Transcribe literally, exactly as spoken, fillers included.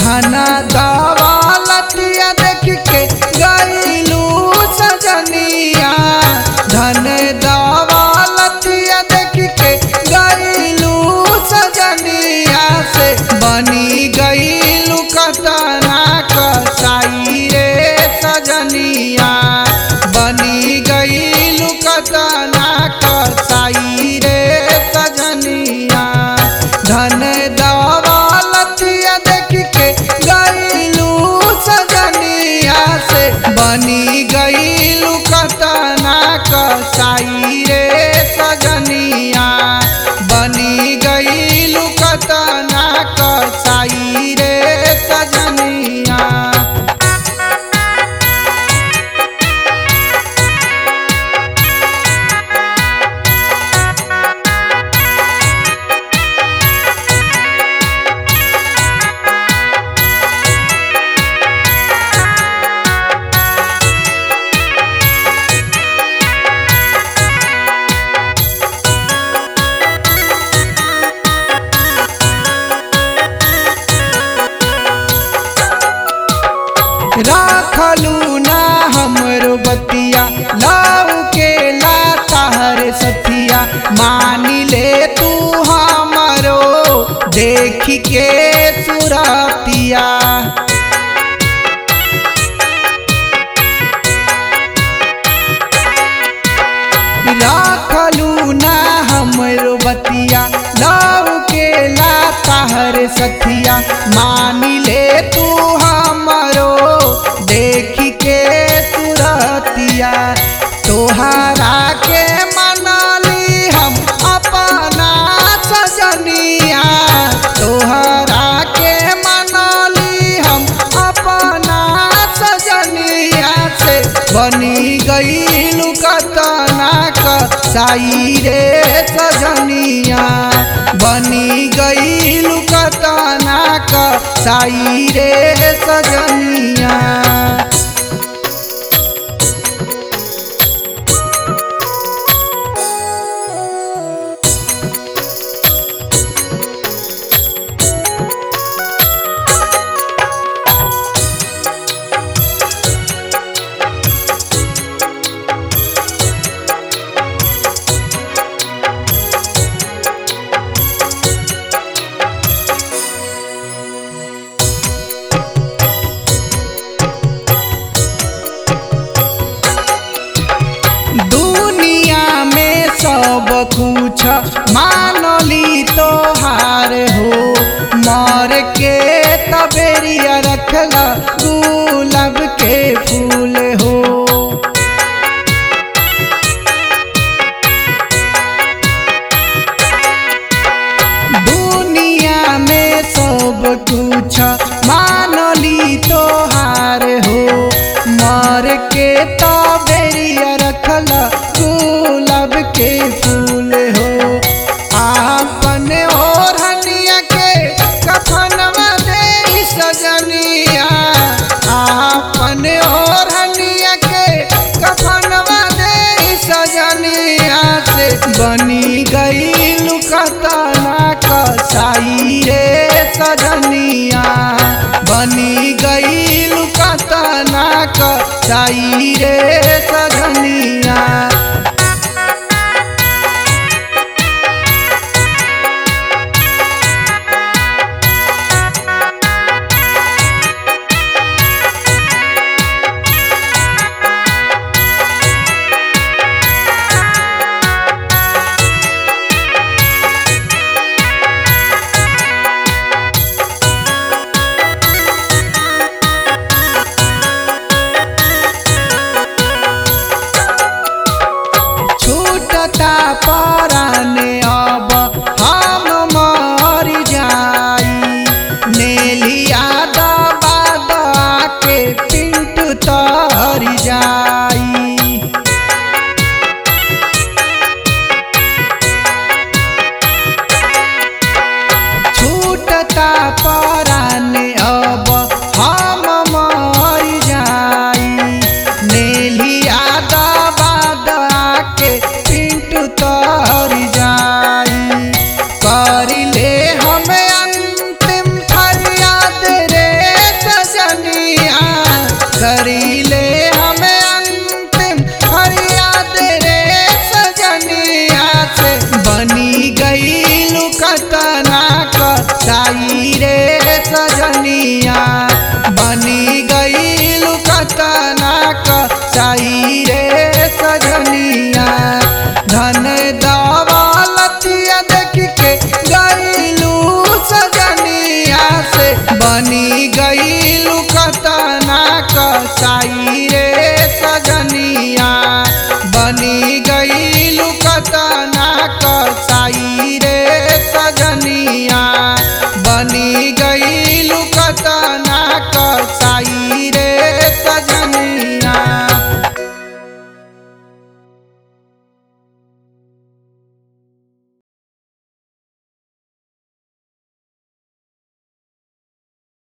धन दौलतिया देख के गईलू सजनिया, धन दौलतिया देख के गईलू सजनिया से बनी गईलू कतना कसाई रे सजनिया, बनी गईलू कतना कसाई रे सजनिया। धन दौलतिया देख के गईलू सजनिया से बनी गईलू कतना कसाई रे सजनिया, बनी गईलू कतना कसाई रे सजनिया। राखलू ना हमरो बतिया लाऊ के लातार सथिया, मानी ले तू हमरो देख के सुरतिया। राखलू ना हमरो बतिया लाऊ के लातार सथिया, मानी ले तू हमरो देख के तुरतिया। तोहरा के मनाली हम अपना सजनिया, तोहरा के मनाली हम अपना सजनिया से बनी गईलू कतना कसाई रे सजनिया, बनी गईलू कतना कसाई रे सजनिया। सब कुछ मानली तोहार हो, मर के तबेरिया रखला गुलाब के फूल हो। दुनिया में सब कुछ मानली तोहार हो, मर के तबेरिया रखला गुलाब के फूल हो। आपन ओढ़निया के कफनवा दे सजनिया, आपन ओढ़निया के कफनवा दे सजनिया से बनी गईलू कतना कसाई रे सजनिया, बनी गईलू कतना कसाई रे सजनिया। साई रे